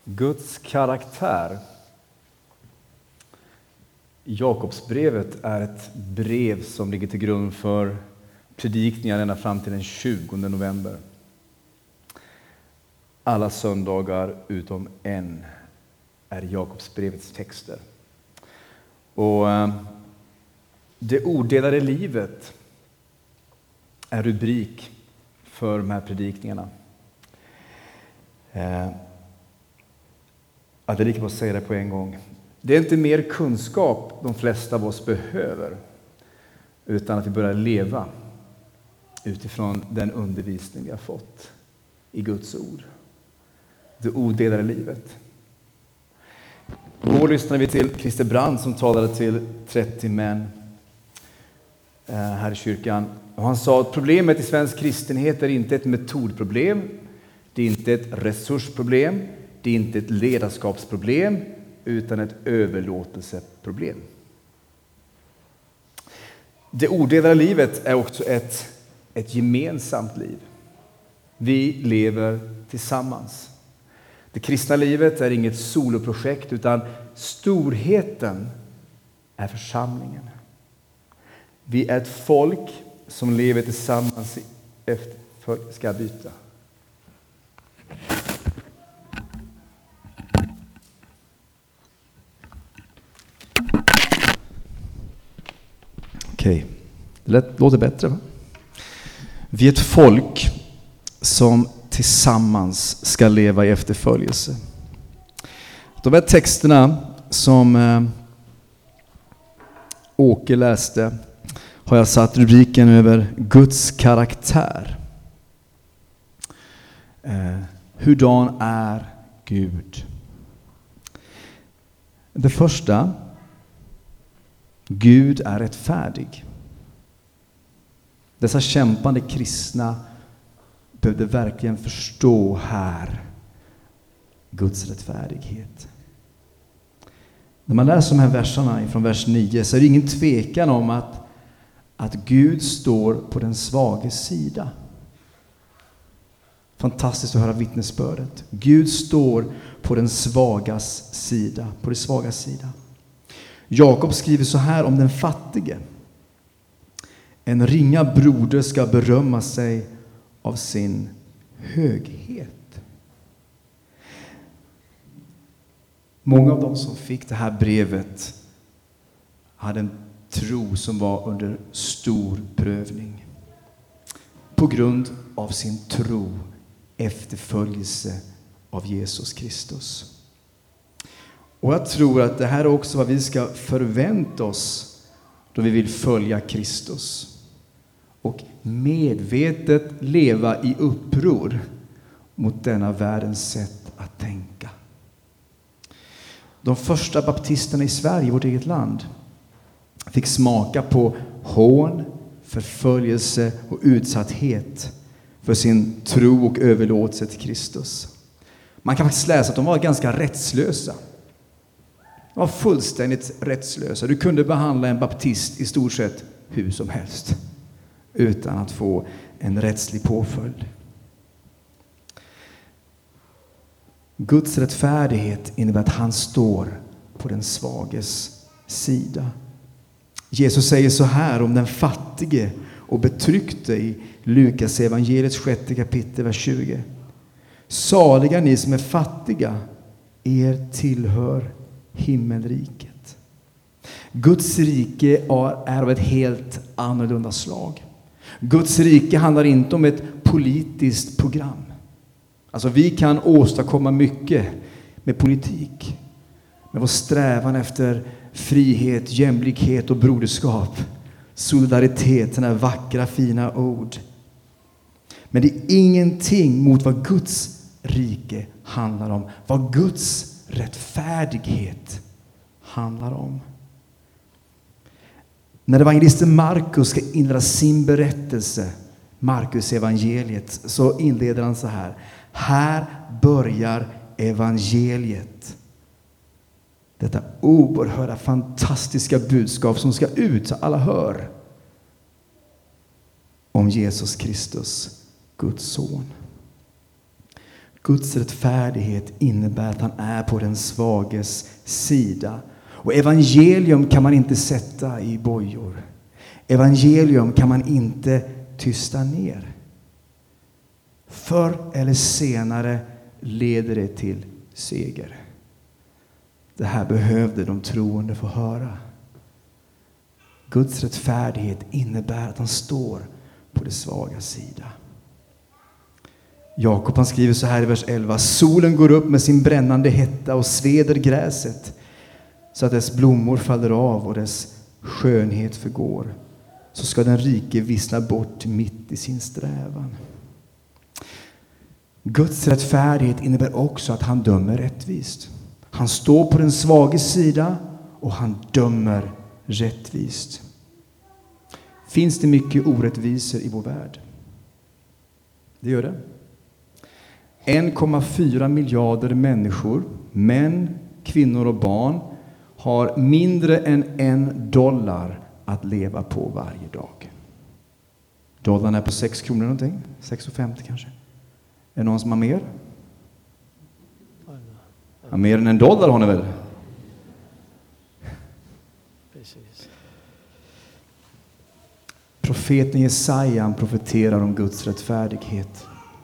Guds karaktär. Jakobsbrevet är ett brev som ligger till grund för predikningar ända fram till den 20 november. Alla söndagar utom en är Jakobsbrevets texter. Och det odelade livet är rubrik för de här predikningarna. Att det är lika bra att säga det på en gång. Det är inte mer kunskap de flesta av oss behöver, utan att vi börjar leva utifrån den undervisning vi har fått i Guds ord. Det odelade livet. Igår lyssnade vi till Christer Brand som talade till 30 män här i kyrkan. Och han sa att problemet i svensk kristenhet är inte ett metodproblem, det är inte ett resursproblem, det är inte ett ledarskapsproblem, utan ett överlåtelseproblem. Det odelade livet är också ett gemensamt liv. Vi lever tillsammans. Det kristna livet är inget soloprojekt, utan storheten är församlingen. Vi är ett folk som lever tillsammans ska jag byta. Okej, det låter bättre, va? Vi är ett folk som tillsammans ska leva i efterföljelse. De här texterna som Åke läste har jag satt rubriken över Guds karaktär. Hurdan är Gud? Det första, Gud är rättfärdig. Dessa kämpande kristna behövde verkligen förstå här Guds rättfärdighet. När man läser de här verserna från vers 9 så är det ingen tvekan om att Gud står på den svages sida. Fantastiskt att höra vittnesbördet. Gud står på den svagas sida, på det svagas sida. Jakob skriver så här om den fattige. En ringa broder ska berömma sig av sin höghet. Många av dem som fick det här brevet hade en tro som var under stor prövning. På grund av sin tro, efterföljelse av Jesus Kristus. Och jag tror att det här är också vad vi ska förvänta oss då vi vill följa Kristus. Och medvetet leva i uppror mot denna världens sätt att tänka. De första baptisterna i Sverige, vårt eget land, fick smaka på hån, förföljelse och utsatthet för sin tro och överlåtelse till Kristus. Man kan faktiskt läsa att de var ganska rättslösa. De var fullständigt rättslösa. Du kunde behandla en baptist i stort sett hur som helst utan att få en rättslig påföljd. Guds rättfärdighet innebär att han står på den svages sida. Jesus säger så här om den fattige och betryckte i Lukas evangeliets 6 kapitel, vers 20. Saliga ni som är fattiga, er tillhör himmelriket. Guds rike är av ett helt annorlunda slag. Guds rike handlar inte om ett politiskt program. Alltså vi kan åstadkomma mycket med politik. Med vår strävan efter frihet, jämlikhet och broderskap. Solidaritet, sådana vackra fina ord. Men det är ingenting mot vad Guds rike handlar om. Vad Guds rättfärdighet handlar om. När evangelisten Markus ska inleda sin berättelse, Markus evangeliet, så inleder han så här. Här börjar evangeliet. Detta oerhörda, fantastiska budskap som ska ut så alla hör. Om Jesus Kristus, Guds son. Guds rättfärdighet innebär att han är på den svages sida. Och evangelium kan man inte sätta i bojor. Evangelium kan man inte tysta ner. Förr eller senare leder det till seger. Det här behövde de troende få höra. Guds rättfärdighet innebär att han står på det svaga sida. Jakob han skriver så här i vers 11. Solen går upp med sin brännande hetta och sveder gräset så att dess blommor faller av och dess skönhet förgår. Så ska den rike vissna bort mitt i sin strävan. Guds rättfärdighet innebär också att han dömer rättvist. Han står på den svages sida och han dömer rättvist. Finns det mycket orättvisor i vår värld? Det gör det. 1,4 miljarder människor, män, kvinnor och barn, har mindre än $1 att leva på varje dag. Dollarn är på 6 kronor någonting. 6,50 kanske. Är det någon som har mer? Ja, mer än $1 har ni väl? Precis. Profeten Jesaja profeterar om Guds rättfärdighet.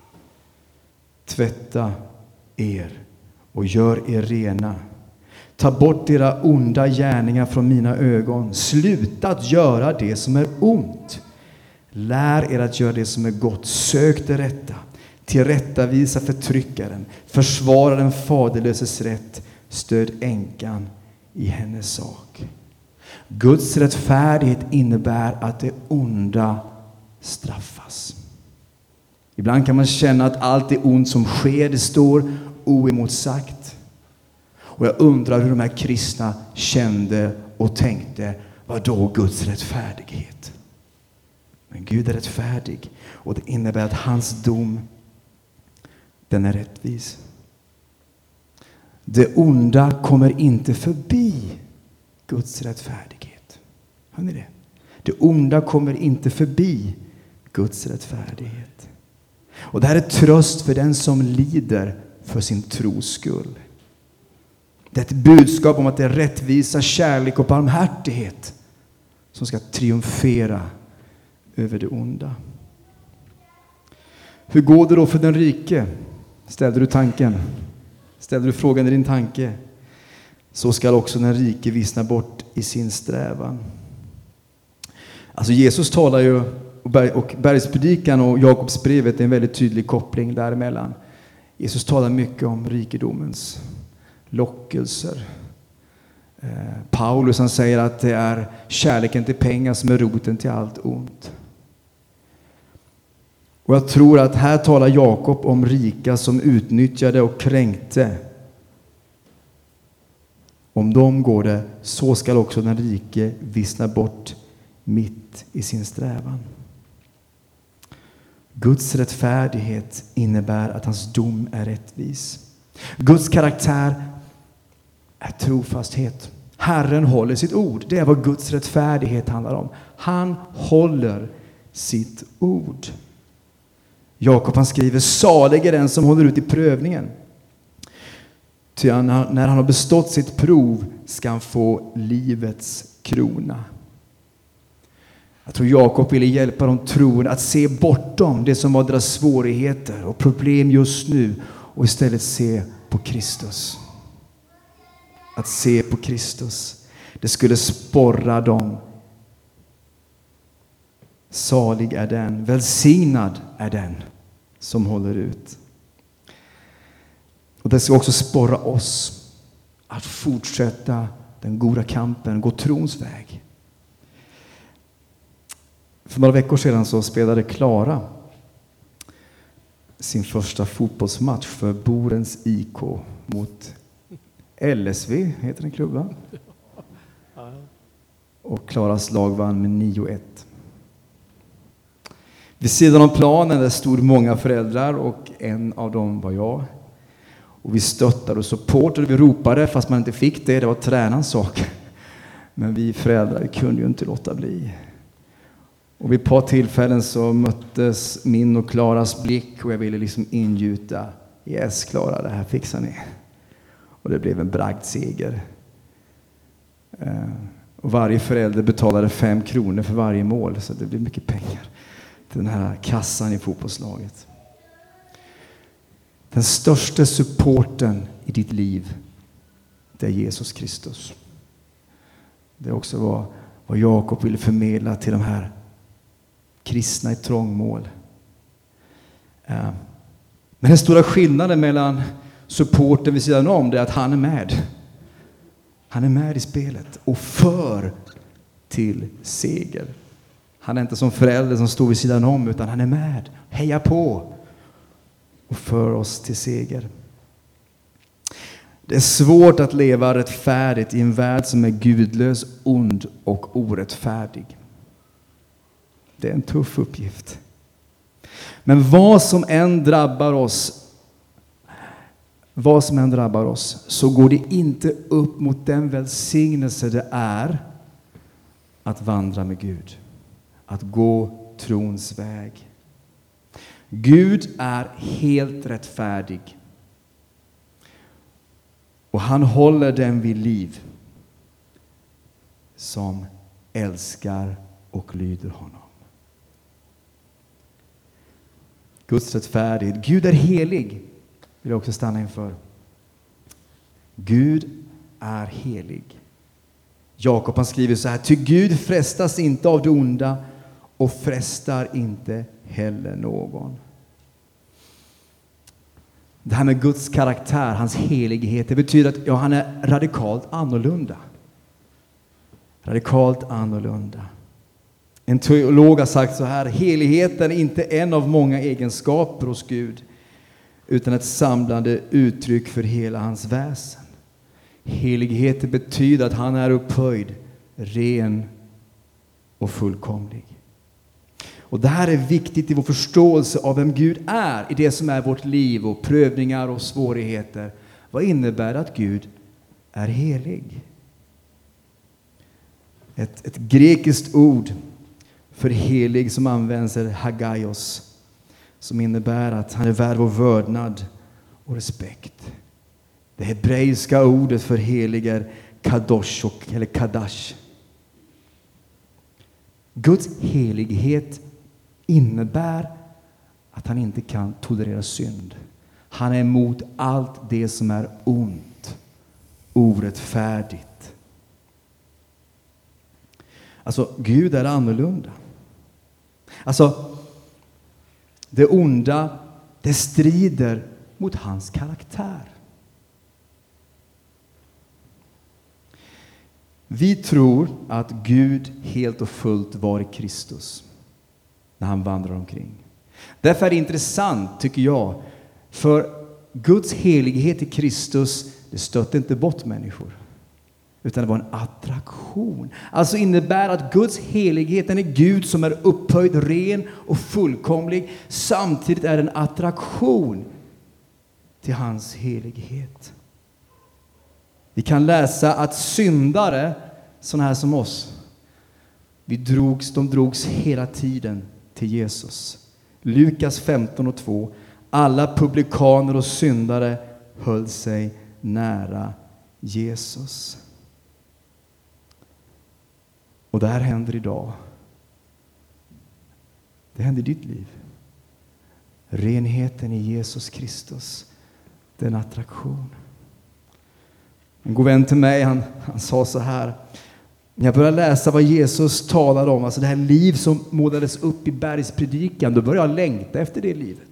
Tvätta er och gör er rena. Ta bort era onda gärningar från mina ögon. Sluta att göra det som är ont. Lär er att göra det som är gott. Sök det rätta. Tillrättavisa förtryckaren. Försvara den faderlöses rätt. Stöd änkan i hennes sak. Guds rättfärdighet innebär att det onda straffas. Ibland kan man känna att allt det ont som sker, det står oemotsagt. Och jag undrar hur de här kristna kände och tänkte. Vad då Guds rättfärdighet? Men Gud är rättfärdig. Och det innebär att hans dom, den är rättvis. Det onda kommer inte förbi Guds rättfärdighet. Hör ni det? Det onda kommer inte förbi Guds rättfärdighet. Och det här är tröst för den som lider för sin tros skull. Det är ett budskap om att det är rättvisa, kärlek och barmhärtighet som ska triumfera över det onda. Hur går det då för den rike? Ställde du tanken? Ställde du frågan i din tanke? Så ska också den rike vissna bort i sin strävan. Alltså Jesus talar ju, och bergspredikan och Jakobsbrevet är en väldigt tydlig koppling däremellan. Jesus talar mycket om rikedomens lockelser. Paulus han säger att det är kärleken till pengar som är roten till allt ont. Och jag tror att här talar Jakob om rika som utnyttjade och kränkte. Om dem går det, så ska också den rike vissna bort mitt i sin strävan. Guds rättfärdighet innebär att hans dom är rättvis. Guds karaktär är trofasthet. Herren håller sitt ord. Det är vad Guds rättfärdighet handlar om. Han håller sitt ord. Jakob han skriver, salig är den som håller ut i prövningen. Ty när han har bestått sitt prov ska han få livets krona. Jag tror Jakob ville hjälpa de troende att se bortom det som var deras svårigheter och problem just nu och istället se på Kristus. Att se på Kristus. Det skulle sporra dem. Salig är den, välsignad är den som håller ut. Och det ska också sporra oss att fortsätta den goda kampen, gå trons väg. För några veckor sedan så spelade Klara sin första fotbollsmatch för Borens IK mot LSV, heter den klubban. Och Klaras lag vann med 9-1. Vid sidan om planen där stod många föräldrar och en av dem var jag. Och vi stöttade och supportade, vi ropade fast man inte fick det, det var tränarens sak. Men vi föräldrar kunde ju inte låta bli. Och vid ett par tillfällen så möttes min och Klaras blick och jag ville liksom ingjuta Yes, Klara, det här fixar ni. Och det blev en bragdseger. Och varje förälder betalade 5 kronor för varje mål. Så det blev mycket pengar till den här kassan i fotbollslaget. Den största supporten i ditt liv, det är Jesus Kristus. Det är också vad Jakob ville förmedla till de här kristna i trångmål. Men den stora skillnaden mellan supporten vid sidan om, det är att han är med. Han är med i spelet och för till seger. Han är inte som förälder som står vid sidan om, utan han är med. Heja på och för oss till seger. Det är svårt att leva rättfärdigt i en värld som är gudlös, ond och orättfärdig. Det är en tuff uppgift. Men vad som än drabbar oss, så går det inte upp mot den välsignelse det är att vandra med Gud. Att gå trons väg. Gud är helt rättfärdig. Och han håller den vid liv som älskar och lyder honom. Guds rättfärdighet. Gud är helig. Vill jag också stanna inför. Gud är helig. Jakob han skriver så här: ty Gud frestas inte av det onda och frestar inte heller någon. Det här med Guds karaktär, hans helighet, det betyder att han är radikalt annorlunda. Radikalt annorlunda. En teolog har sagt så här: heligheten är inte en av många egenskaper hos Gud, utan ett samlande uttryck för hela hans väsen. Heligheten betyder att han är upphöjd, ren och fullkomlig. Och det här är viktigt i vår förståelse av vem Gud är i det som är vårt liv och prövningar och svårigheter. Vad innebär det att Gud är helig? Ett grekiskt ord för helig som används är hagaios, som innebär att han är värd vår vördnad och respekt. Det hebreiska ordet för helig är kadosh eller kadash. Guds helighet innebär att han inte kan tolerera synd. Han är emot allt det som är ont, orättfärdigt. Alltså, Gud är annorlunda. Alltså, det onda, det strider mot hans karaktär. Vi tror att Gud helt och fullt var i Kristus när han vandrar omkring. Därför är det intressant, tycker jag, för Guds helighet i Kristus, det stötte inte bort människor, utan det var en attraktion. Alltså innebär att Guds helighet, den är Gud som är upphöjd, ren och fullkomlig. Samtidigt är det en attraktion till hans helighet. Vi kan läsa att syndare, sådana här som oss, de drogs hela tiden till Jesus. Lukas 15:2. Alla publikaner och syndare höll sig nära Jesus. Och det här händer idag. Det händer i ditt liv. Renheten i Jesus Kristus, det är en attraktion. En god vän till mig, han sa så här: när jag började läsa vad Jesus talade om, alltså det här liv som målades upp i bergspredikan, då började jag längta efter det livet.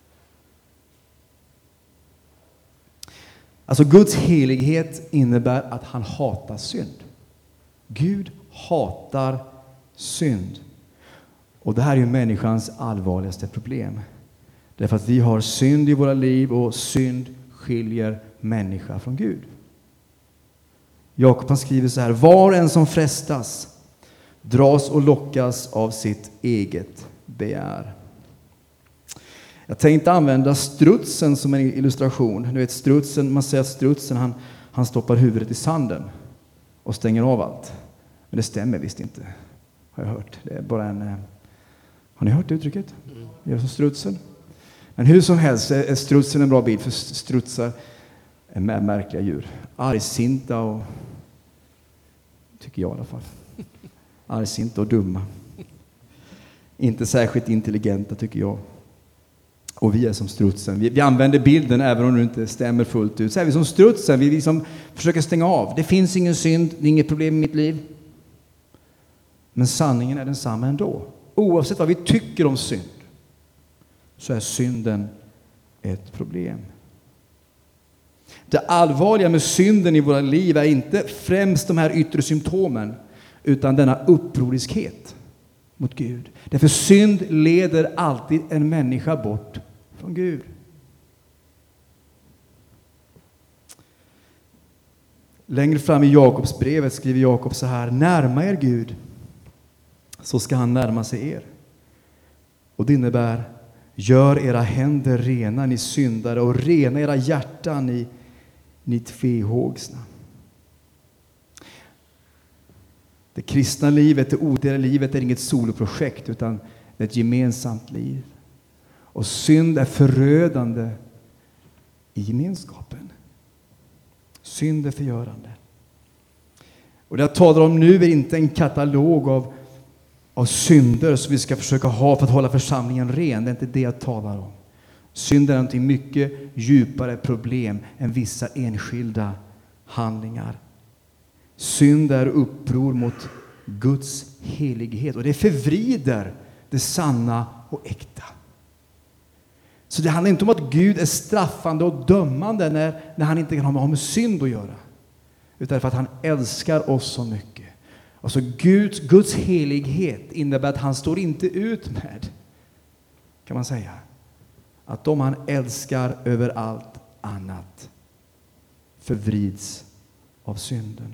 Alltså Guds helighet innebär att han hatar synd. Gud hatar synd. Och det här är ju människans allvarligaste problem. Därför att vi har synd i våra liv, och synd skiljer människa från Gud. Jakob skriver så här: var en som frestas dras och lockas av sitt eget begär. Jag tänkte använda strutsen som en illustration. Nu vet strutsen, man säger att strutsen han stoppar huvudet i sanden och stänger av allt. Men det stämmer visst inte, har jag hört. Det är bara en... Har ni hört det uttrycket? Gör som strutsen. Men hur som helst är strutsen en bra bild, för strutsar är märkliga djur. Argsinta och, tycker jag i alla fall, argsinta och dumma. Inte särskilt intelligenta, tycker jag. Och vi är som strutsen. Vi använder bilden även om det inte stämmer fullt ut. Så är vi som strutsen, vi liksom försöker stänga av. Det finns ingen synd, det är inget problem i mitt liv. Men sanningen är densamma ändå. Oavsett vad vi tycker om synd, så är synden ett problem. Det allvarliga med synden i våra liv är inte främst de här yttre symptomen, utan denna upproriskhet mot Gud. Därför synd leder alltid en människa bort från Gud. Längre fram i Jakobsbrevet skriver Jakob så här: närma er Gud, så ska han närma sig er. Och det innebär: gör era händer rena, ni syndare, och rena era hjärtan, ni tvehågsna. Det kristna livet, det odelade livet, är inget soloprojekt, utan ett gemensamt liv. Och synd är förödande i gemenskapen. Synd är förgörande. Och det jag talar om nu är inte en katalog av synder som vi ska försöka ha för att hålla församlingen ren. Det är inte det jag talar om. Synd är någonting mycket djupare problem än vissa enskilda handlingar. Synd är uppror mot Guds helighet, och det förvrider det sanna och äkta. Så det handlar inte om att Gud är straffande och dömande när han inte kan ha med synd att göra, utan för att han älskar oss så mycket. Alltså Guds helighet innebär att han står inte ut med, kan man säga, att de han älskar över allt annat förvrids av synden.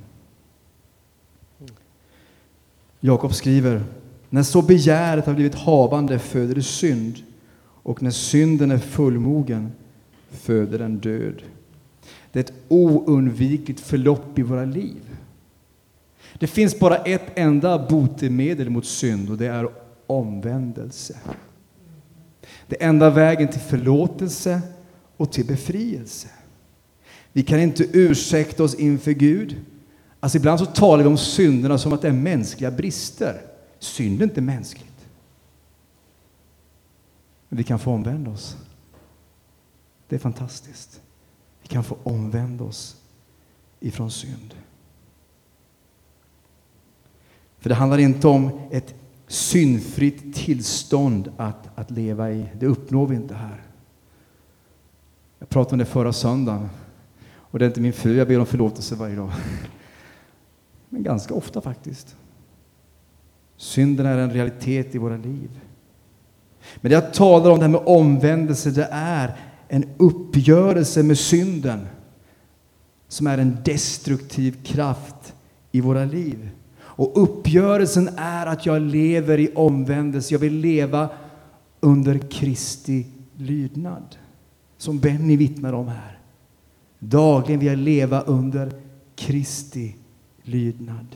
Jakob skriver: när så begäret har blivit havande föder det synd, och när synden är fullmogen föder den död. Det är ett oundvikligt förlopp i våra liv. Det finns bara ett enda botemedel mot synd, och det är omvändelse. Det är enda vägen till förlåtelse och till befrielse. Vi kan inte ursäkta oss inför Gud. Alltså ibland så talar vi om synderna som att det är mänskliga brister. Synd är inte mänskligt. Men vi kan få omvända oss. Det är fantastiskt. Vi kan få omvända oss ifrån synd. För det handlar inte om ett syndfritt tillstånd att leva i. Det uppnår vi inte här. Jag pratade om det förra söndagen. Och det är inte min fru, jag ber om förlåtelse varje dag. Men ganska ofta faktiskt. Synden är en realitet i våra liv. Men det jag talar om, det här med omvändelse, det är en uppgörelse med synden som är en destruktiv kraft i våra liv. Och uppgörelsen är att jag lever i omvändelse. Jag vill leva under Kristi lydnad. Som Benny vittnar om här. Dagligen vill jag leva under Kristi lydnad.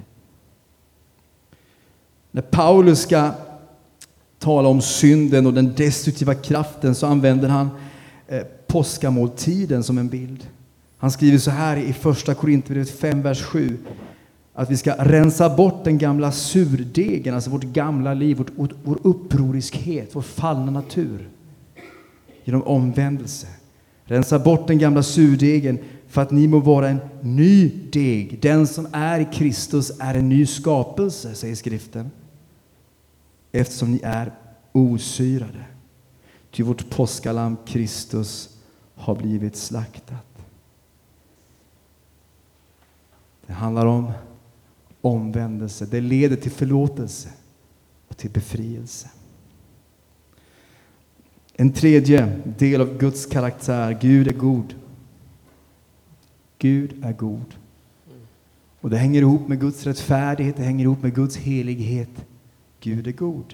När Paulus ska tala om synden och den destruktiva kraften, så använder han påskamåltiden som en bild. Han skriver så här i första Korinthierbrevet 5, vers 7. Att vi ska rensa bort den gamla surdegen, alltså vårt gamla liv, vår upproriskhet, vår fallna natur. Genom omvändelse. Rensa bort den gamla surdegen för att ni må vara en ny deg. Den som är i Kristus är en ny skapelse, säger skriften. Eftersom ni är osyrade. Ty vårt påskalamm Kristus har blivit slaktat. Det handlar om omvändelse. Det leder till förlåtelse och till befrielse. En tredje del av Guds karaktär. Gud är god. Gud är god. Och det hänger ihop med Guds rättfärdighet. Det hänger ihop med Guds helighet. Gud är god.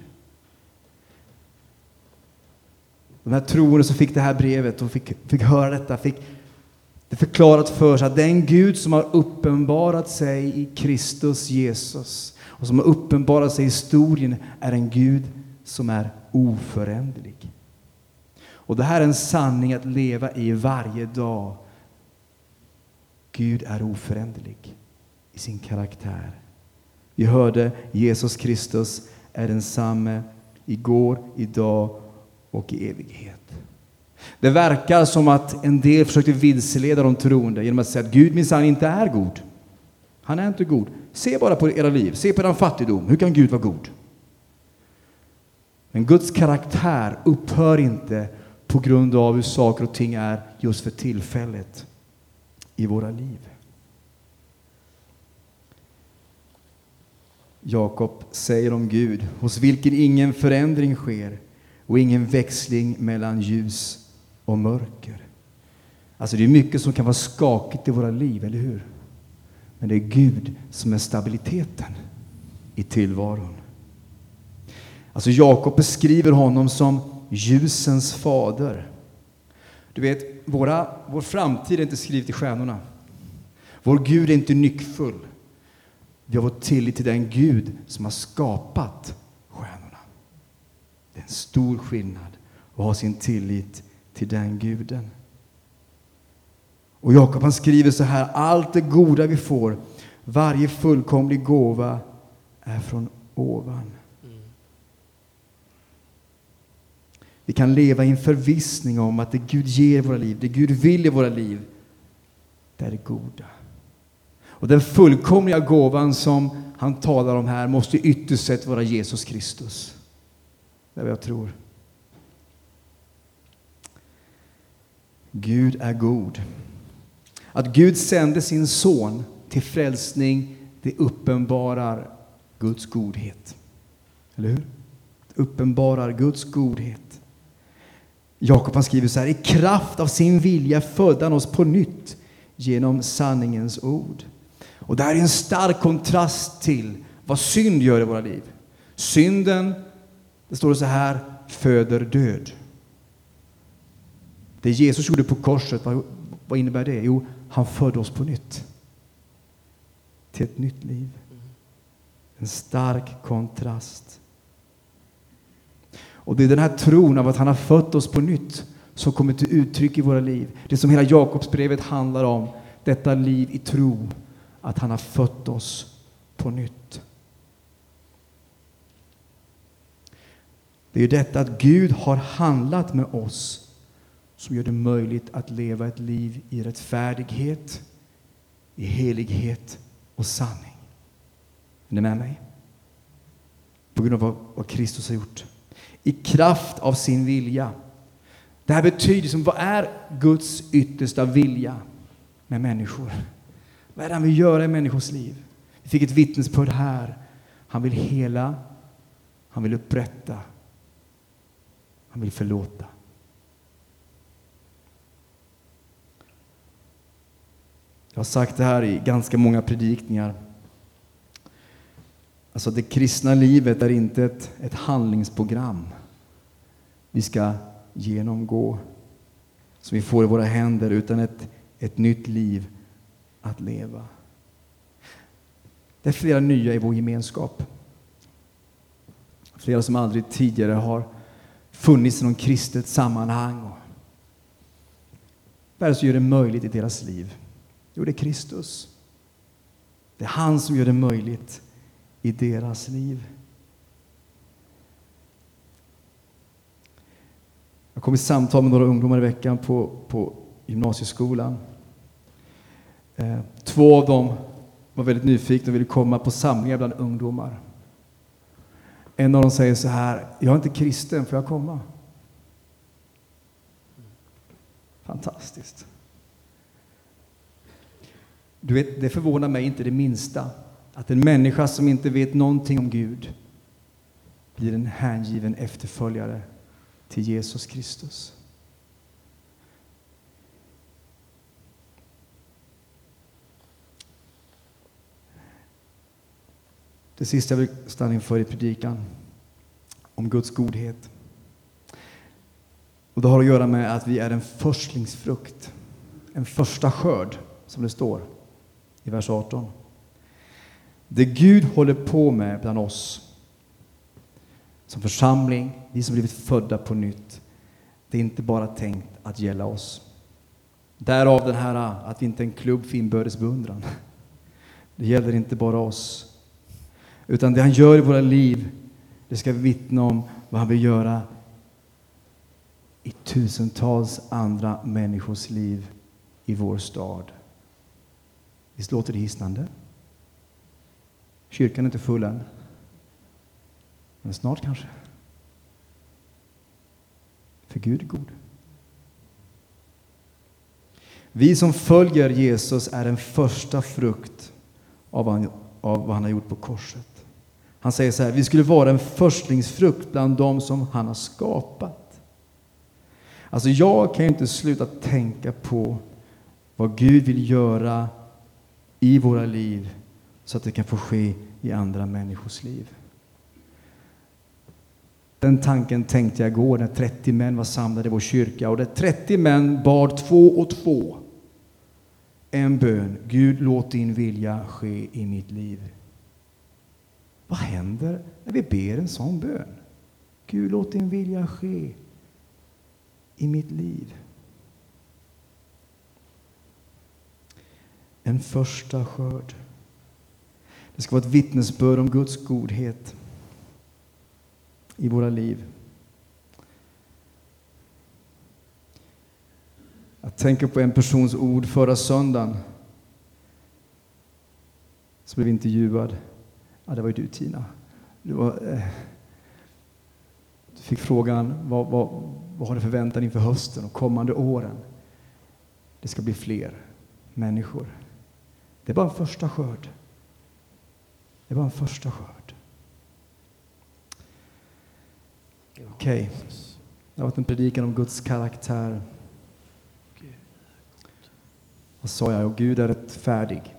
De här troende som fick det här brevet och fick höra detta, fick det förklarat för sig att den Gud som har uppenbarat sig i Kristus Jesus och som har uppenbarat sig i historien är en Gud som är oföränderlig. Och det här är en sanning att leva i varje dag. Gud är oföränderlig i sin karaktär. Vi hörde Jesus Kristus är densamme igår, idag och i evighet. Det verkar som att en del försökte vilseleda de troende genom att säga att Gud minsann inte är god. Han är inte god. Se bara på era liv. Se på er fattigdom. Hur kan Gud vara god? Men Guds karaktär upphör inte på grund av hur saker och ting är just för tillfället i våra liv. Jakob säger om Gud, hos vilken ingen förändring sker och ingen växling mellan ljus och mörker. Alltså det är mycket som kan vara skakigt i våra liv, eller hur? Men det är Gud som är stabiliteten i tillvaron. Alltså Jakob beskriver honom som ljusens fader. Du vet, vår framtid är inte skriven i stjärnorna. Vår Gud är inte nyckfull. Vi har vår tillit till den Gud som har skapat stjärnorna. Det är en stor skillnad att ha sin tillit till den Guden. Och Jakob han skriver så här: allt det goda vi får, varje fullkomlig gåva är från ovan. Vi kan leva i en förvissning om att det Gud ger i våra liv, det Gud vill i våra liv, det är det goda. Och den fullkomliga gåvan som han talar om här måste ytterst sett vara Jesus Kristus. Det är vad jag tror. Gud är god. Att Gud sände sin son till frälsning, det uppenbarar Guds godhet. Eller hur? Det uppenbarar Guds godhet. Jakob han skriver så här: i kraft av sin vilja födde han oss på nytt genom sanningens ord. Och det här är en stark kontrast till vad synd gör i våra liv. Synden, det står så här, föder död. Det Jesus gjorde på korset, vad innebär det? Jo, han födde oss på nytt. Till ett nytt liv. En stark kontrast. Och det är den här tron av att han har fött oss på nytt som kommer till uttryck i våra liv. Det som hela Jakobsbrevet handlar om. Detta liv i tro. Att han har fött oss på nytt. Det är ju detta att Gud har handlat med oss som gör det möjligt att leva ett liv i rättfärdighet, i helighet och sanning. Är ni med mig? På grund av vad Kristus har gjort. I kraft av sin vilja. Det här betyder som, vad är Guds yttersta vilja med människor? Vad är det han vill göra i människors liv? Vi fick ett vittnesbörd här. Han vill hela. Han vill upprätta. Han vill förlåta. Jag har sagt det här i ganska många predikningar. Alltså det kristna livet är inte ett handlingsprogram vi ska genomgå som vi får i våra händer, utan ett nytt liv att leva. Det är flera nya i vår gemenskap. Flera som aldrig tidigare har funnits i någon kristet sammanhang. Vad är det som gör det möjligt i deras liv? Jo, det är Kristus. Det är han som gör det möjligt i deras liv. Jag kom i samtal med några ungdomar i veckan på gymnasieskolan. 2 av dem var väldigt nyfikna och ville komma på samlingar bland ungdomar. En av dem säger så här: jag är inte kristen, får jag komma? Fantastiskt. Du vet, det förvånar mig inte det minsta att en människa som inte vet någonting om Gud blir en hängiven efterföljare till Jesus Kristus. Det sista jag vill stanna inför i predikan om Guds godhet. Och det har att göra med att vi är en förstlingsfrukt. En första skörd, som det står i vers 18. Det Gud håller på med bland oss som församling, vi som blivit födda på nytt, det är inte bara tänkt att gälla oss. Därav den här att vi inte är en klubb för inbördes beundran. Det gäller inte bara oss. Utan det han gör i våra liv, det ska vi vittna om vad han vill göra i tusentals andra människors liv i vår stad. Visst låter det hisnande? Kyrkan är inte full än. Men snart kanske. För Gud är god. Vi som följer Jesus är en första frukt av vad han har gjort på korset. Han säger så här: vi skulle vara en förstlingsfrukt bland dem som han har skapat. Alltså jag kan ju inte sluta tänka på vad Gud vill göra i våra liv så att det kan få ske i andra människors liv. Den tanken tänkte jag igår när 30 män var samlade i vår kyrka. Och där 30 män bad 2 och 2 en bön: Gud, låt din vilja ske i mitt liv. Vad händer när vi ber en sån bön? Gud, låt din vilja ske i mitt liv. En första skörd. Det ska vara ett vittnesbörd om Guds godhet i våra liv. Jag tänker på en persons ord förra söndagen som blev intervjuad. Ja, det var ju du, Tina. Du fick frågan, vad har du förväntan inför hösten och kommande åren? Det ska bli fler människor. Det är bara en första skörd. Det är bara en första skörd. Okej. Det har varit en predikan om Guds karaktär. Vad sa jag? Och Gud är rättfärdig.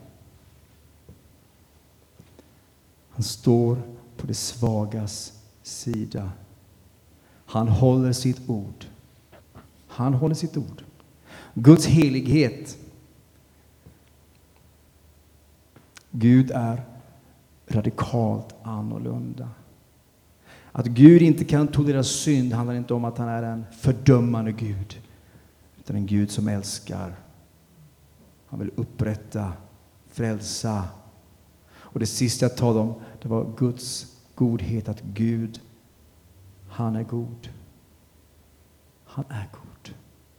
Han står på det svagas sida. Han håller sitt ord. Han håller sitt ord. Guds helighet. Gud är radikalt annorlunda. Att Gud inte kan tolerera synd handlar inte om att han är en fördömande Gud, utan en Gud som älskar. Han vill upprätta, frälsa. Och det sista jag talade om, det var Guds godhet, att Gud, han är god. Han är god.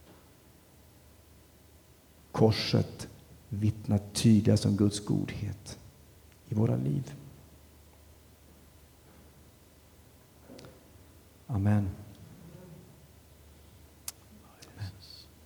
Korset vittnar tydligast om Guds godhet i våra liv. Amen.